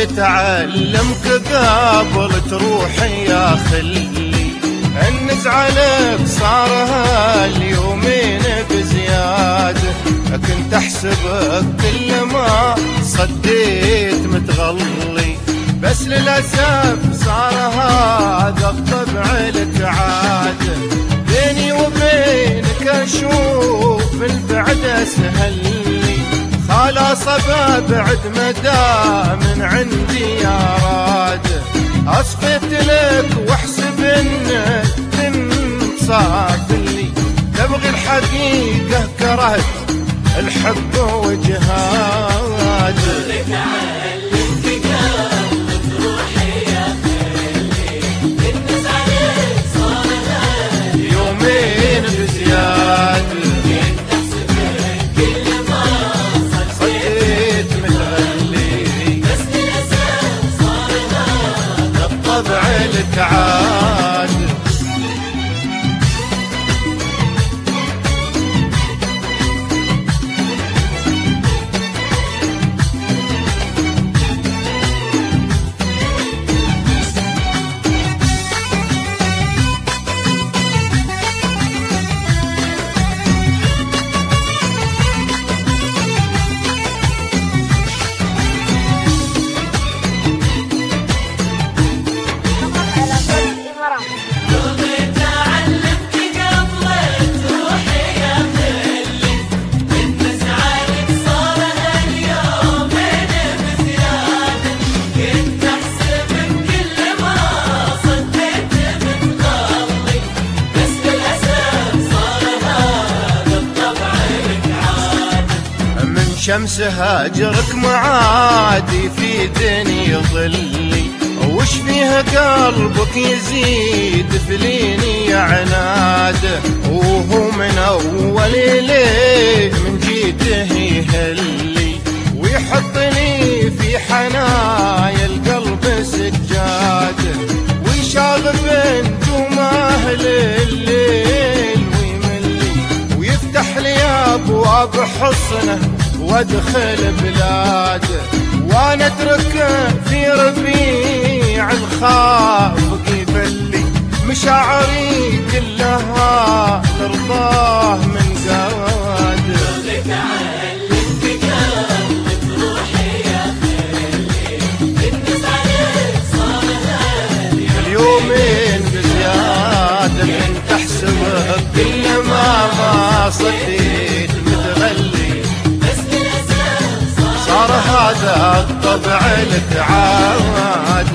بغيت اعلمك قبل تروحي يا خلي، ان زعلك صار هاليومين بزياده، كنت احسبك كل ما صديت متغلي، بس للاسف صار هذا الطبع لك عاده، بيني وبينك اشوف البعد اسهل لي، خلاص ابعد مدى من عندي يا راد، اصفت لك واحسب انك تنصاف لي، تبغي الحقيقه كرهت الحب وجهاد. يومين بزيادة صديت متغلي، بس للأسف صار هذا الطبع لك عاد. شمس هاجرك معادي في دنيا ظلي، وش فيها قلبك يزيد فليني يا عناد، وهو من اول ليه من جيته يهلي، ويحطني في حنايا القلب سجاد، ويشاغب نجوم اهل الليل ويملي، ويفتح لي ابواب حصنه وادخل بلاده، وانا اترك في ربيع الخافق يبلي، مشاعري كلها ترضاه من قاده. اليومين بزياده كنت احسبك كل ما صديت متغلي، صار هذا الطبع لك عاد.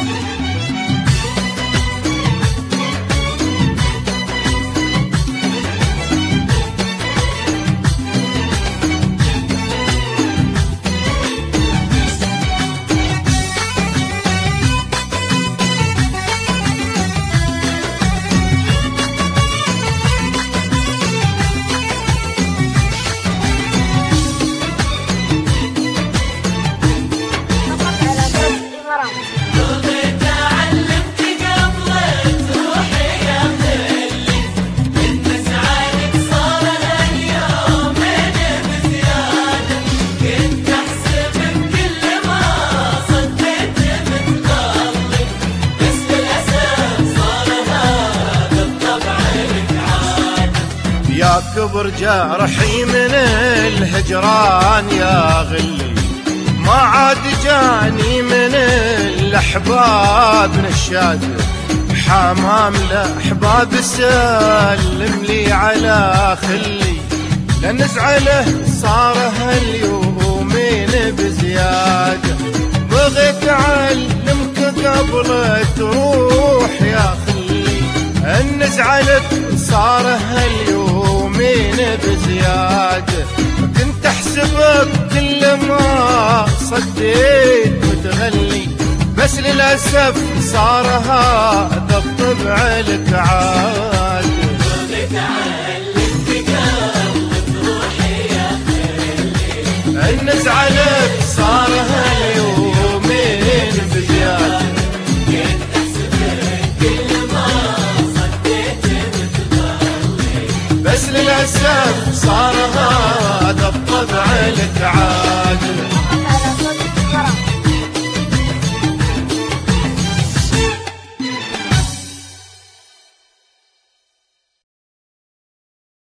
يا كبر جرحي من الهجران يا غلي، ما عاد جاني من الأحباب نشاد، حمام الأحباب سلم لي على خلي، لأن زعله صار هاليومين بزيادة، بغيت أعلمك قبل تروح يا خلي، أن زعلك صار هاليومين بزيادة، كنت أحسبك كل ما صديت متغلي، بس للأسف صار هذا الطبع لك عاد. أن زعلك صار هاليومين